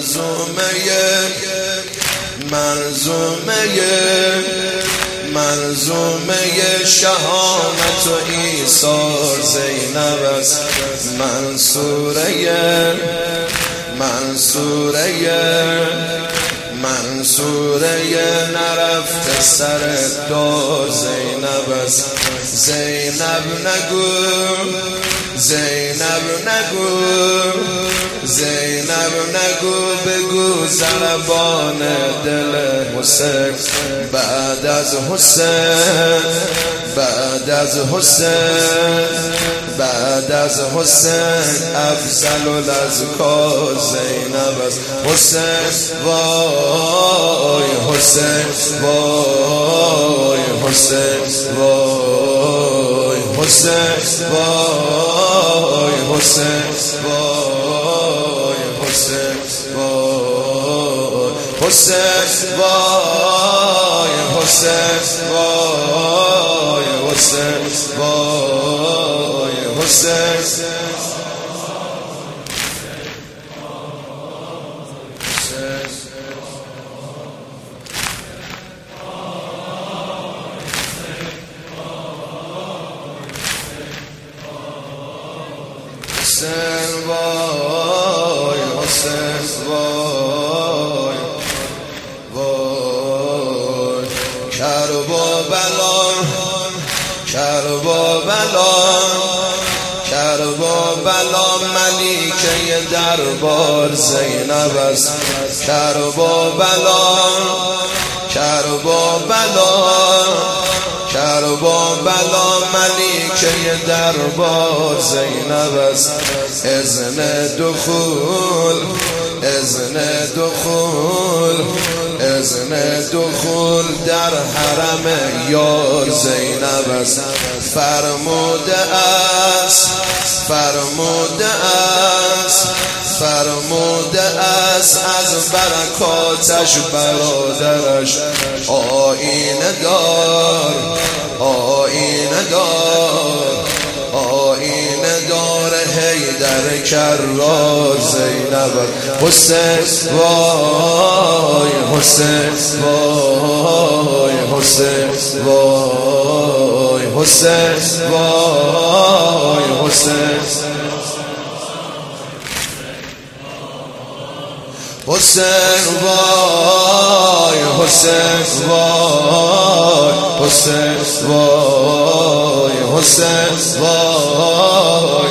منظومه شهامت و ایثار زینب است. منصوره نرفته سر دار زینب است. زینب نگو بگو ضربان دل حسین بعد از حسین افضل الاذکار زینب است. حسین وای حسین وای حسین وای حسین وای حسین وای حسین وای حسین وای حسین وای حسین وای حسین وای حسین وای وای کربلا ملیکه دربار زینب است. کربلا ملیکه دربار زینب است. اذن دخول در حرم یار زینب است. فرموده است از برکاتش برادرش آینه دار حیدر کرار زینب. حسین وای حسین وای حسین وای حسین وای حسین حسین وای حسین وای حسین وای حسین وای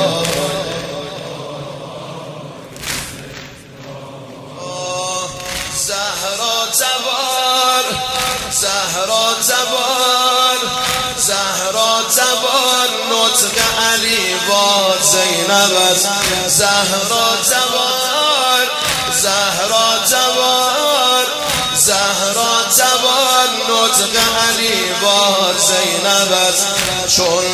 زهرا تبار نطق علی وار زینب است. زهرا تبار نطق علی وار زینب است. چون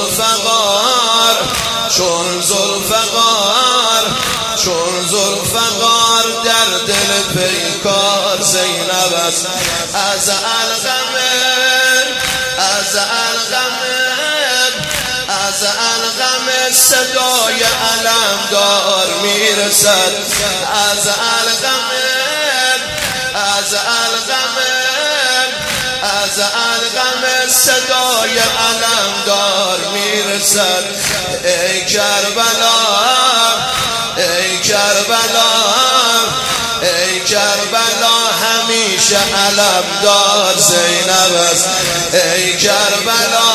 ذوالفقار در دل پیکار زینب است. از الغم صدای علمدار میرسد. از الغم صدای علمدار میرسد. ای کربلا همیشه علمدار زینب است. ای کربلا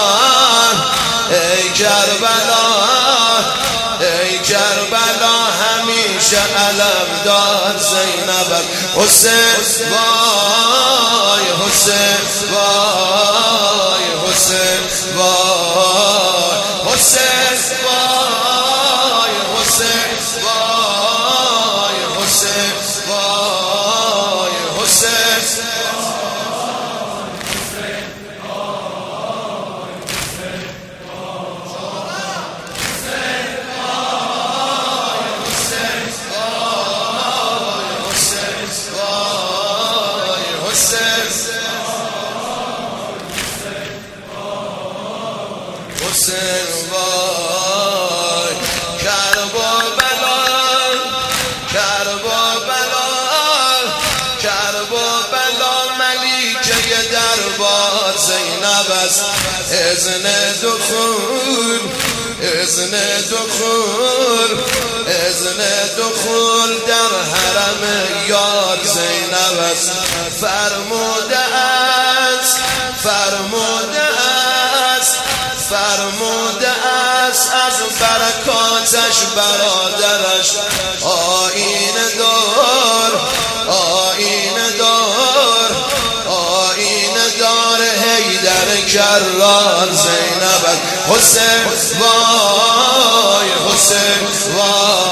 همیشه علمدار زینب است. حسین وای حسین وای حسین وای حسین وای حسین وای حسین وای حسین حسین وای اذن دخول اذن دخول اذن دخول در حرم یاد زینب است. فرموده است فرموده است فرموده است از برکاتش برادرش آیینه دار آیینه دار آیینه دار حیدر کرار زینب. حسین وای حسین وای